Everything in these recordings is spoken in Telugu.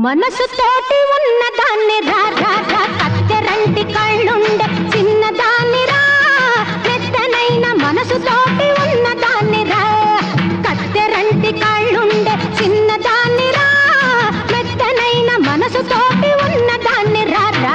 మనసు తోటి ఉన్న దాన్ని రా రా రా కత్తెరంటి కళ్ళుండే చిన్నదాన్ని రా మెత్తనైన మనసు తోటి ఉన్న దాన్ని రా కత్తెరంటి కళ్ళుండే చిన్నదాన్ని రా మెత్తనైన మనసు తోటి ఉన్న దాన్ని రా రా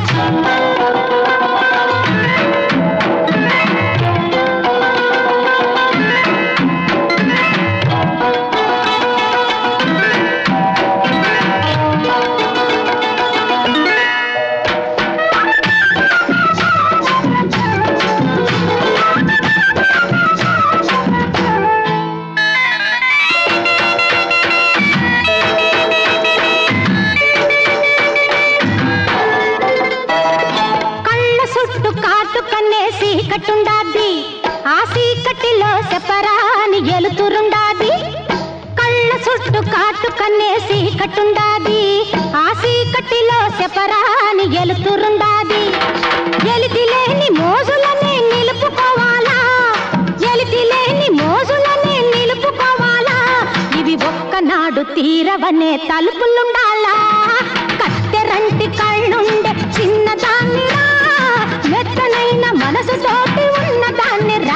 చీకటుండాది ఆ చీకటిలో సెపరాని ఎలుతురుండాది కళ్ళ చుట్టూ కాటుకన్నే చీకటుండాది ఆ చీకటిలో సెపరాని ఎలుతురుండాది ఎలితి లేని మోజులనే నిలుపుకోవాలా ఎలితి లేని మోజులనే నిలుపుకోవాలా ఇవి ఒక్కనాడు తీరవనే తలుపులుండాలా కత్తెరంటి కళ్ళుండే చిన్నదాన్ని రా మెత్తనైన మనసు తోటి ఉన్న దాన్ని రా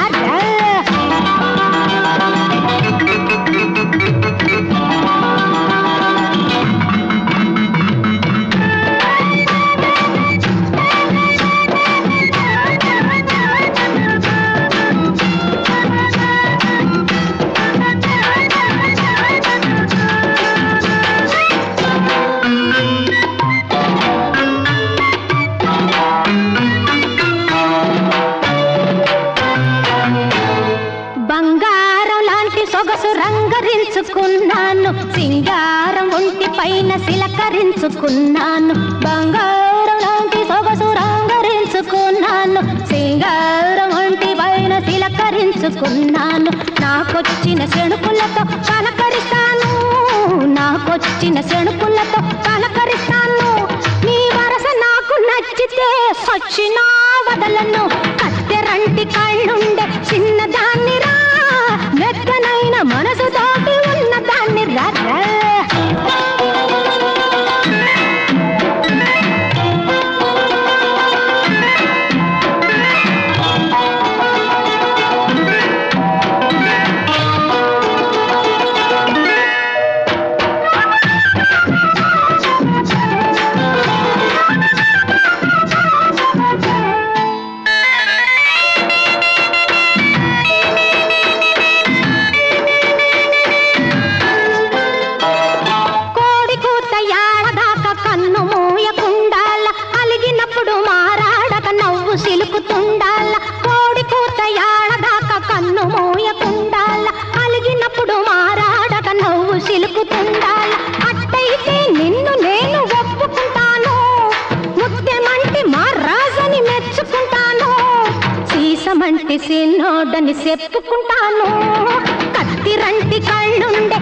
సొగసు రంగరించుకున్నాను సింగారం ఒంటి పైన సిలకరించుకున్నాను బంగారం లాంటి సొగసు రంగరించుకున్నాను సింగారం ఒంటి పైన సిలకరించుకున్నాను నాకొచ్చిన శణుకులతో పలకరిస్తాను నాకొచ్చిన శణుకులతో పలకరిస్తాను నీ వరస నాకు నచ్చితే సచ్చినా వదలను కత్తెరంటి కళ్ళుండే చిన్నదాన్ని రా మెత్తనైన మనసు తోటి ఉన్న దాన్ని రా సిలుకుతుండాల కోడి కూత యాడదాక కన్ను మూయకుండాల అలిగినప్పుడు మారాడక నవ్వు సిలుకుతుండాల అట్టయితే నిన్ను నేను ఒప్పుకుంటాను ముత్తెమంటి మా రాజని మెచ్చుకుంటాను సీసమంటి సిన్నోడని చెప్పుకుంటాను కత్తిరంటి కళ్ళుండే